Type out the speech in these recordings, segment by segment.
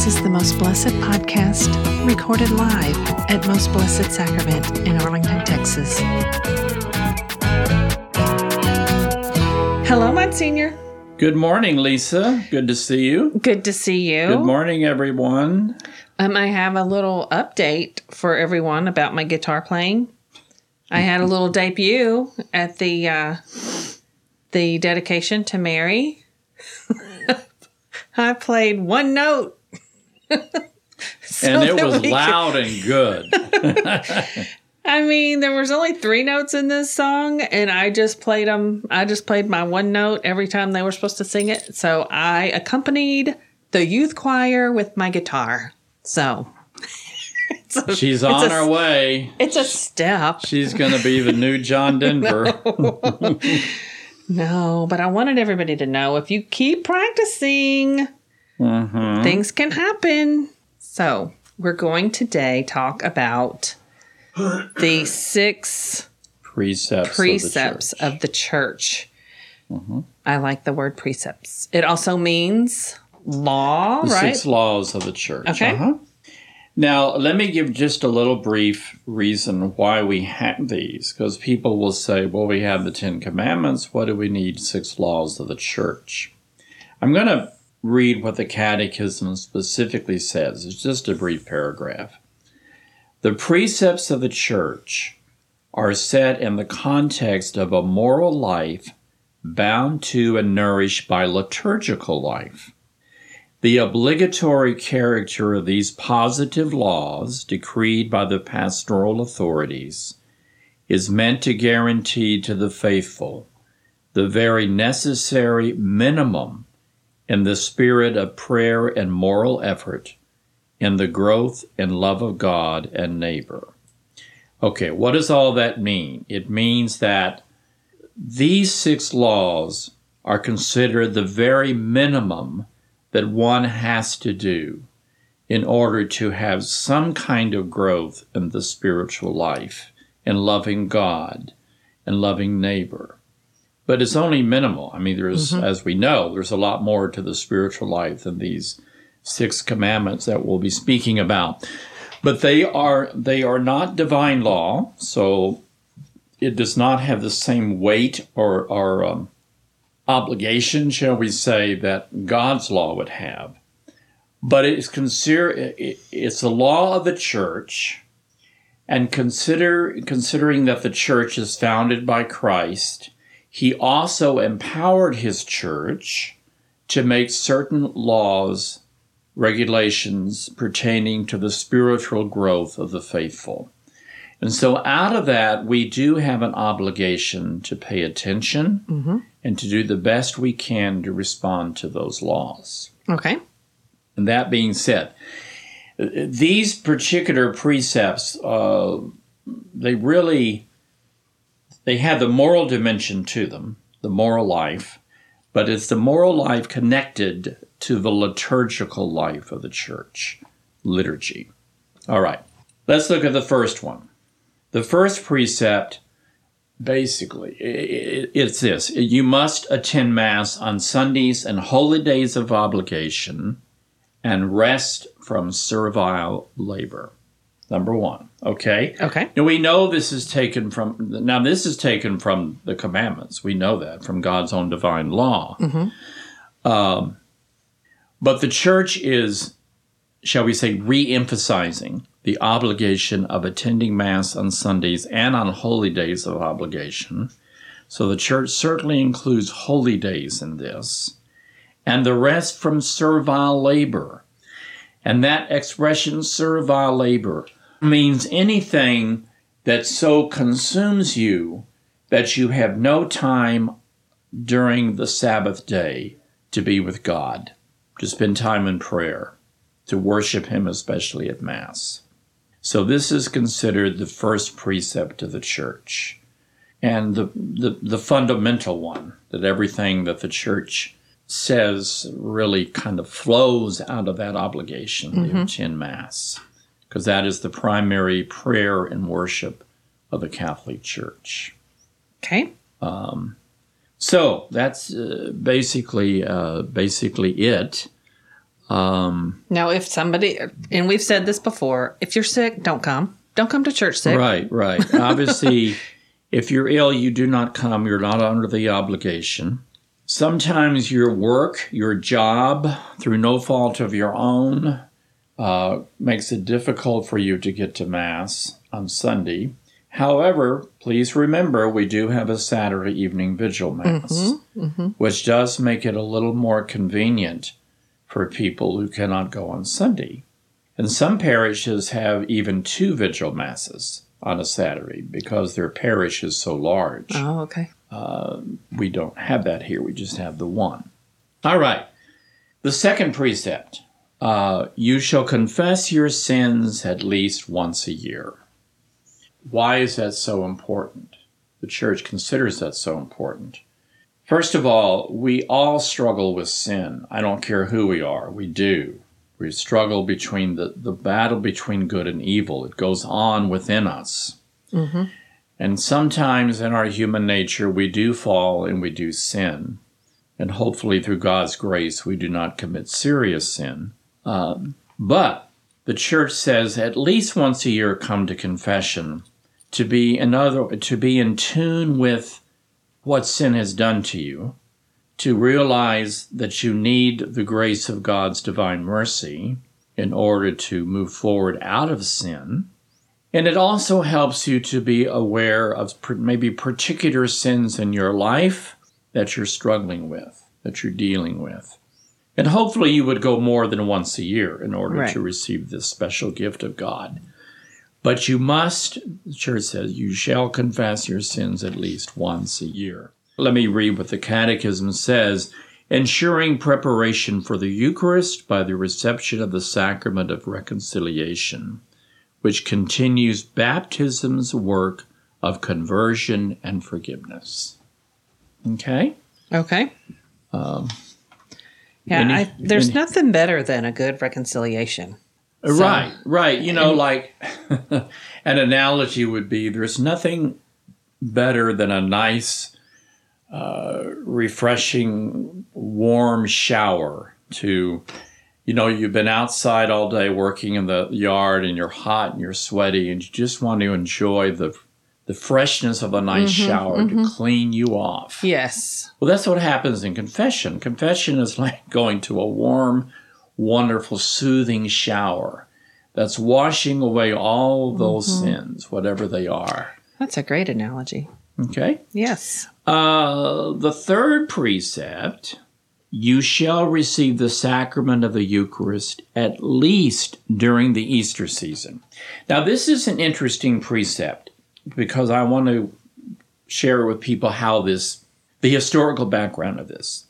This is the Most Blessed podcast, recorded live at Most Blessed Sacrament in Arlington, Texas. Hello, Monsignor. Good morning, Lisa. Good to see you. Good to see you. Good morning, everyone. I have a little update for everyone about my guitar playing. I had a little debut at the dedication to Mary. I played one note. And it was loud and good. I mean, there was only 3 notes in this song, and I just played them. I just played my one note every time they were supposed to sing it. So I accompanied the youth choir with my guitar. So she's on her way. It's a step. She's going to be the new John Denver. No, but I wanted everybody to know if you keep practicing, things can happen. So we're going today talk about the 6 precepts of the church. I like the word precepts. It also means law, the right? 6 laws of the church. Okay. Now, let me give just a little brief reason why we have these, because people will say, well, we have the 10 Commandments. What do we need 6 laws of the church? I'm going to read what the Catechism specifically says. It's just a brief paragraph. The precepts of the church are set in the context of a moral life bound to and nourished by liturgical life. The obligatory character of these positive laws, decreed by the pastoral authorities, is meant to guarantee to the faithful the very necessary minimum in the spirit of prayer and moral effort in the growth and love of God and neighbor. Okay, what does all that mean? It means that these 6 laws are considered the very minimum that one has to do in order to have some kind of growth in the spiritual life, in loving God and loving neighbor. But it's only minimal. I mean, there's, as we know, there's a lot more to the spiritual life than these 6 commandments that we'll be speaking about. But they are not divine law, so it does not have the same weight or obligation, shall we say, that God's law would have. But it's a law of the church, and considering that the church is founded by Christ, he also empowered his church to make certain laws, regulations pertaining to the spiritual growth of the faithful. And so out of that, we do have an obligation to pay attention and to do the best we can to respond to those laws. Okay. And that being said, these particular precepts, they have the moral dimension to them, the moral life, but it's the moral life connected to the liturgical life of the church, liturgy. All right, let's look at the first one. The first precept, basically, it's this. You must attend Mass on Sundays and holy days of obligation and rest from servile labor. Number 1, okay? Okay. Now, we know this is taken from the commandments. We know that from God's own divine law. But the church is, shall we say, re-emphasizing the obligation of attending Mass on Sundays and on holy days of obligation. So the church certainly includes holy days in this. And the rest from servile labor. And that expression, servile labor, means anything that so consumes you that you have no time during the Sabbath day to be with God, to spend time in prayer, to worship him, especially at Mass. So this is considered the first precept of the church, and the fundamental one, that everything that the church says really kind of flows out of that obligation to attend Mass, because that is the primary prayer and worship of the Catholic Church. Okay. So that's basically it. Now, if somebody, and we've said this before, if you're sick, don't come. Don't come to church sick. Right. Obviously, if you're ill, you do not come. You're not under the obligation. Sometimes your work, your job, through no fault of your own, makes it difficult for you to get to Mass on Sunday. However, please remember we do have a Saturday evening vigil Mass, which does make it a little more convenient for people who cannot go on Sunday. And some parishes have even 2 vigil Masses on a Saturday because their parish is so large. Oh, okay. We don't have that here. We just have the one. All right. The second precept, you shall confess your sins at least once a year. Why is that so important? The Church considers that so important. First of all, we all struggle with sin. I don't care who we are. We do. We struggle between the battle between good and evil. It goes on within us. And sometimes in our human nature, we do fall and we do sin. And hopefully through God's grace, we do not commit serious sin. But the Church says at least once a year come to confession to be in tune with what sin has done to you, to realize that you need the grace of God's divine mercy in order to move forward out of sin. And it also helps you to be aware of maybe particular sins in your life that you're struggling with, that you're dealing with. And hopefully you would go more than once a year in order to receive this special gift of God. But you must, the Church says, you shall confess your sins at least once a year. Let me read what the Catechism says. Ensuring preparation for the Eucharist by the reception of the sacrament of reconciliation, which continues baptism's work of conversion and forgiveness. Okay? Okay. There's nothing better than a good reconciliation. Right. You know, like an analogy would be there's nothing better than a nice, refreshing, warm shower to, you've been outside all day working in the yard and you're hot and you're sweaty and you just want to enjoy the freshness of a nice shower to clean you off. Yes. Well, that's what happens in confession. Confession is like going to a warm, wonderful, soothing shower that's washing away all those sins, whatever they are. That's a great analogy. Okay? Yes. The third precept, you shall receive the sacrament of the Eucharist at least during the Easter season. Now, this is an interesting precept because I want to share with people how the historical background of this.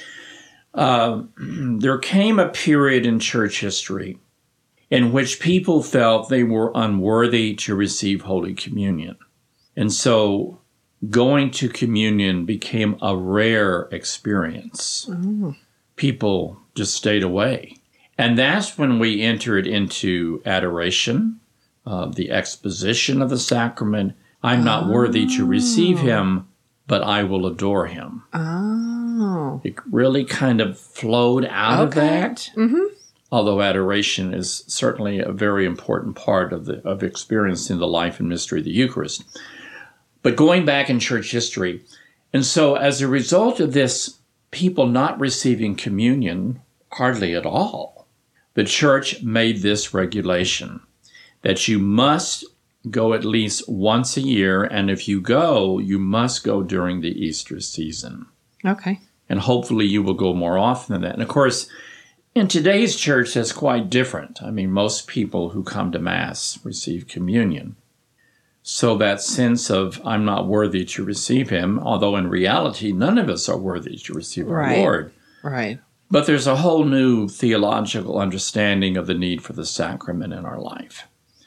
There came a period in church history in which people felt they were unworthy to receive Holy Communion. And so going to communion became a rare experience. People just stayed away. And that's when we entered into adoration, the exposition of the sacrament. I'm not worthy to receive him, but I will adore him. It really kind of flowed out of that. Although adoration is certainly a very important part of experiencing the life and mystery of the Eucharist. But going back in church history, and so as a result of this, people not receiving communion hardly at all, the Church made this regulation that you must go at least once a year, and if you go, you must go during the Easter season. Okay. And hopefully you will go more often than that. And of course, in today's church, that's quite different. I mean, most people who come to Mass receive communion. So that sense of, I'm not worthy to receive him, although in reality, none of us are worthy to receive our Lord. Right. But there's a whole new theological understanding of the need for the sacrament in our life.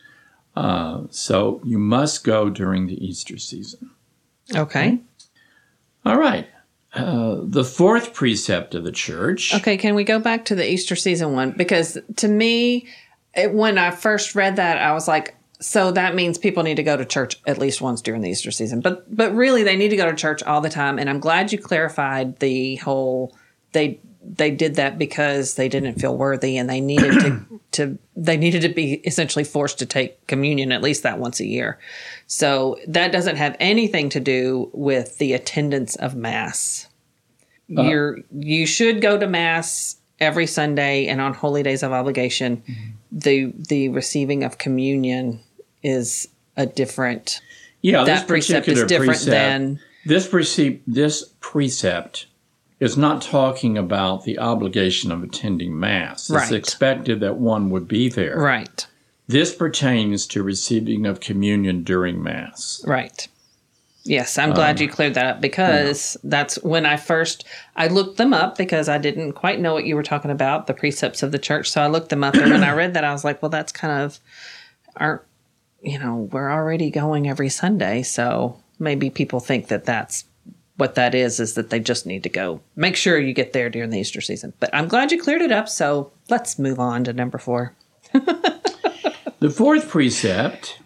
So you must go during the Easter season. Okay. All right. The fourth precept of the Church. Okay, can we go back to the Easter season one? Because to me, when I first read that, I was like, so that means people need to go to church at least once during the Easter season. But really, they need to go to church all the time. And I'm glad you clarified the whole, they they did that because they didn't feel worthy, and they needed to be essentially forced to take communion at least that once a year. So that doesn't have anything to do with the attendance of Mass. You should go to Mass every Sunday, and on holy days of obligation. The receiving of communion is a different. Yeah, that precept is different than this precept is not talking about the obligation of attending Mass. It's expected that one would be there. Right. This pertains to receiving of communion during Mass. Right. Yes, I'm glad you cleared that up, because that's when I looked them up, because I didn't quite know what you were talking about, the precepts of the church. So I looked them up, and when I read that, I was like, well, that's kind of we're already going every Sunday. So maybe people think that that's what that is that they just need to go. Make sure you get there during the Easter season. But I'm glad you cleared it up. So let's move on to number 4. The fourth precept,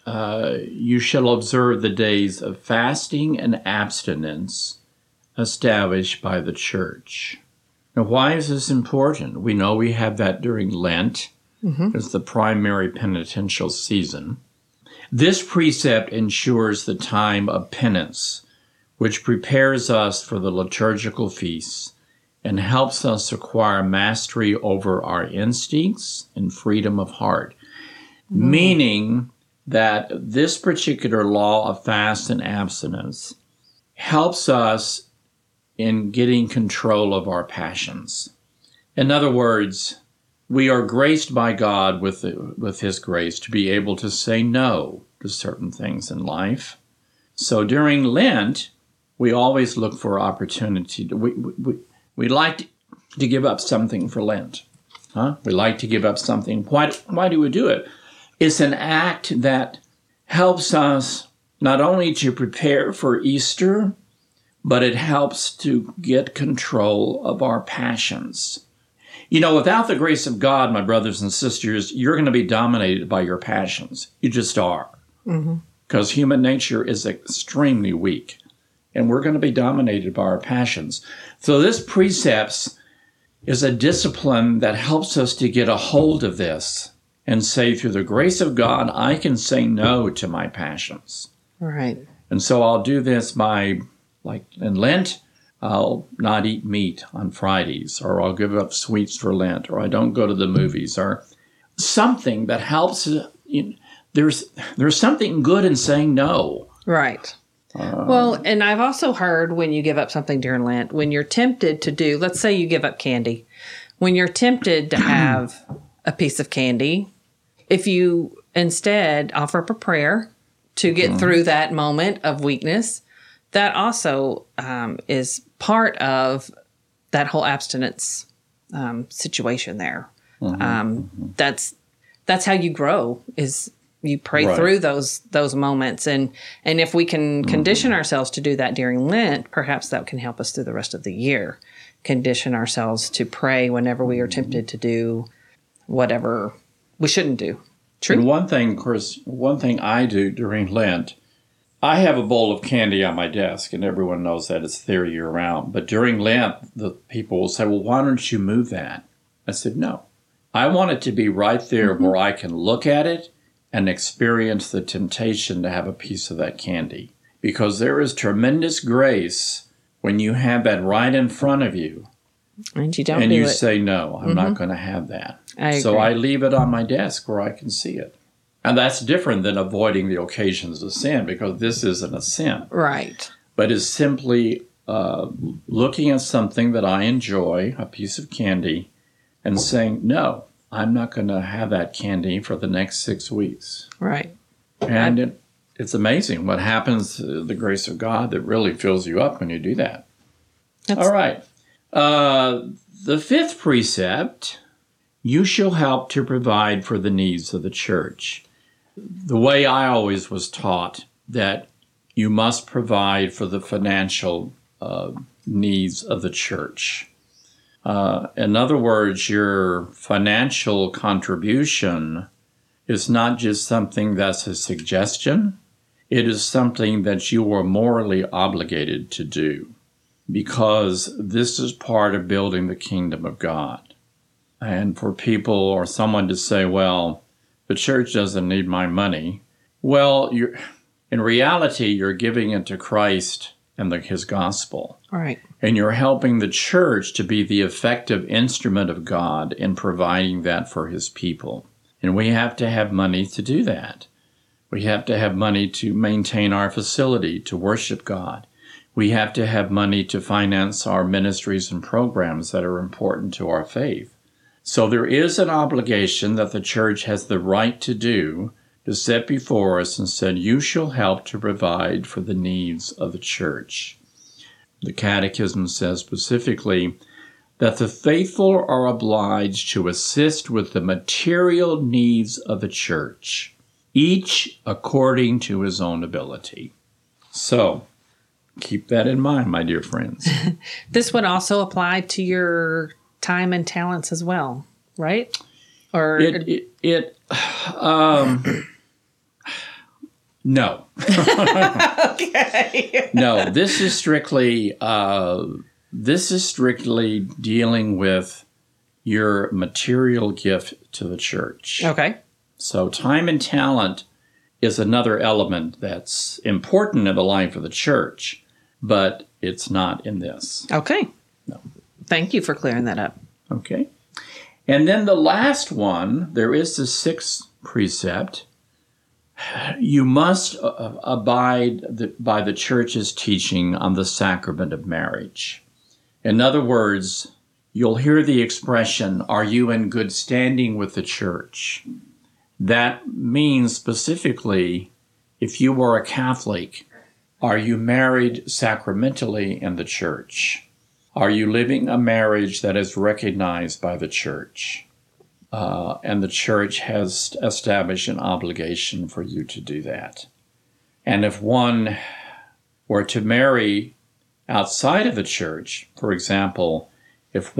you shall observe the days of fasting and abstinence established by the church. Now, why is this important? We know we have that during Lent. It's the primary penitential season. This precept ensures the time of penance, which prepares us for the liturgical feasts and helps us acquire mastery over our instincts and freedom of heart. Meaning that this particular law of fast and abstinence helps us in getting control of our passions. In other words, we are graced by God with His grace to be able to say no to certain things in life. So during Lent, we always look for opportunity. We like to give up something for Lent. We like to give up something. Why do we do it? It's an act that helps us not only to prepare for Easter, but it helps to get control of our passions. Without the grace of God, my brothers and sisters, you're going to be dominated by your passions. You just are. Because human nature is extremely weak, and we're going to be dominated by our passions. So this precept is a discipline that helps us to get a hold of this and say, through the grace of God, I can say no to my passions. Right. And so I'll do this by, like in Lent, I'll not eat meat on Fridays, or I'll give up sweets for Lent, or I don't go to the movies, or something that helps. There's something good in saying no. Right. Well, and I've also heard when you give up something during Lent, when you're tempted to do, let's say you give up candy, when you're tempted to have a piece of candy, if you instead offer up a prayer to get through that moment of weakness, that also is part of that whole abstinence situation there. That's how you grow, is you pray through those moments. And if we can condition ourselves to do that during Lent, perhaps that can help us through the rest of the year. Condition ourselves to pray whenever we are tempted to do whatever we shouldn't do. True. And one thing I do during Lent, I have a bowl of candy on my desk, and everyone knows that it's there year-round. But during Lent, the people will say, well, why don't you move that? I said, no. I want it to be right there where I can look at it and experience the temptation to have a piece of that candy. Because there is tremendous grace when you have that right in front of you. And you don't and do you it. say, no, I'm not going to have that. So I leave it on my desk where I can see it. And that's different than avoiding the occasions of sin, because this isn't a sin. Right. But it's simply looking at something that I enjoy, a piece of candy, and saying, no, I'm not going to have that candy for the next 6 weeks. Right. And it's amazing what happens, the grace of God that really fills you up when you do that. All right. The fifth precept, you shall help to provide for the needs of the church. The way I always was taught that you must provide for the financial needs of the church. In other words, your financial contribution is not just something that's a suggestion. It is something that you are morally obligated to do. because this is part of building the kingdom of God. And for people or someone to say, well, the church doesn't need my money. Well, in reality, you're giving it to Christ and his gospel. Right. And you're helping the church to be the effective instrument of God in providing that for his people. And we have to have money to do that. We have to have money to maintain our facility, to worship God. We have to have money to finance our ministries and programs that are important to our faith. So there is an obligation that the church has the right to do, to set before us and said, you shall help to provide for the needs of the church. The Catechism says specifically that the faithful are obliged to assist with the material needs of the church, each according to his own ability. So, keep that in mind, my dear friends. This would also apply to your time and talents as well, right? Or no. Okay. No, this is strictly dealing with your material gift to the church. Okay. So time and talent is another element that's important in the life of the church, but it's not in this. Okay. No. Thank you for clearing that up. Okay. And then the last one, there is the sixth precept. You must abide by the church's teaching on the sacrament of marriage. In other words, you'll hear the expression, are you in good standing with the church? That means specifically, if you are a Catholic, are you married sacramentally in the church? Are you living a marriage that is recognized by the church? And the church has established an obligation for you to do that. And if one were to marry outside of the church, for example, if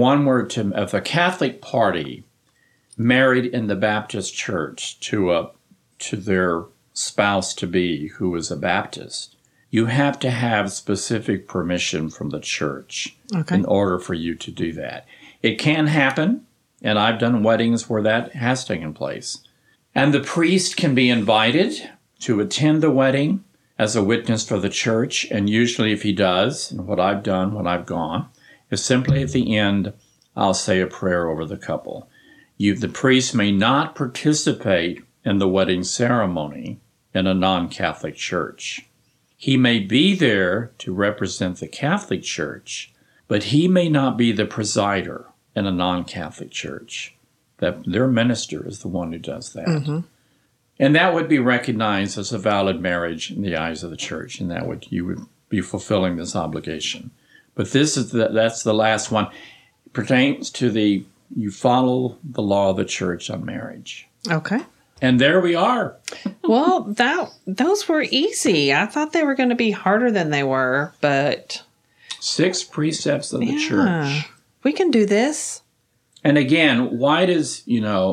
a Catholic party married in the Baptist church to their spouse-to-be who is a Baptist, you have to have specific permission from the church in order for you to do that. It can happen, and I've done weddings where that has taken place. And the priest can be invited to attend the wedding as a witness for the church, and usually if he does, and what I've done when I've gone, is simply at the end, I'll say a prayer over the couple. The priest may not participate in the wedding ceremony in a non-Catholic church. He may be there to represent the Catholic Church, but he may not be the presider in a non-Catholic church. Their minister is the one who does that. Mm-hmm. And that would be recognized as a valid marriage in the eyes of the church, and you would be fulfilling this obligation. But that's the last one. It pertains to you follow the law of the church on marriage. Okay. And there we are. Well, those were easy. I thought they were going to be harder than they were, but 6 precepts of the church. We can do this. And again, why does,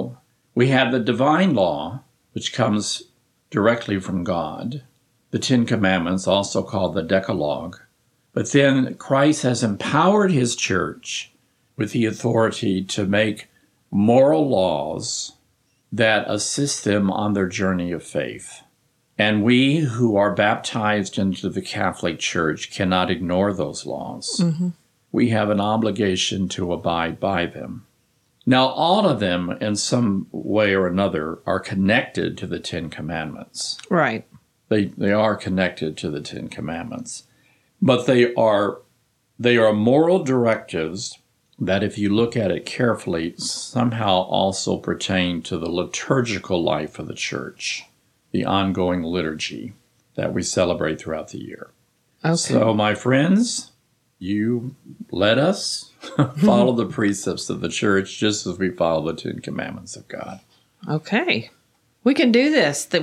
we have the divine law, which comes directly from God, the 10 Commandments, also called the Decalogue. But then Christ has empowered his church with the authority to make moral laws that assist them on their journey of faith. And we who are baptized into the Catholic Church cannot ignore those laws. Mm-hmm. We have an obligation to abide by them. Now, all of them, in some way or another, are connected to the 10 Commandments. Right. They are connected to the 10 Commandments. But they are moral directives that, if you look at it carefully, somehow also pertain to the liturgical life of the church, the ongoing liturgy that we celebrate throughout the year. Okay. So, my friends, you let us follow the precepts of the church just as we follow the 10 Commandments of God. Okay. We can do this. They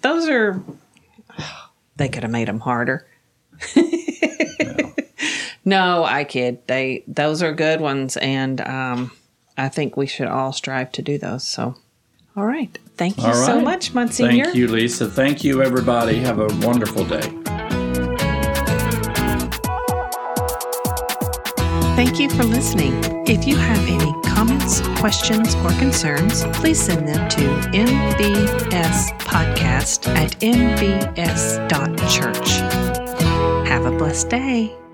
could have made them harder. No, I kid. Those are good ones, and I think we should all strive to do those. So, all right. Thank you so much, Monsignor. Thank you, Lisa. Thank you, everybody. Have a wonderful day. Thank you for listening. If you have any comments, questions, or concerns, please send them to mbspodcast@mbs.church. Have a blessed day.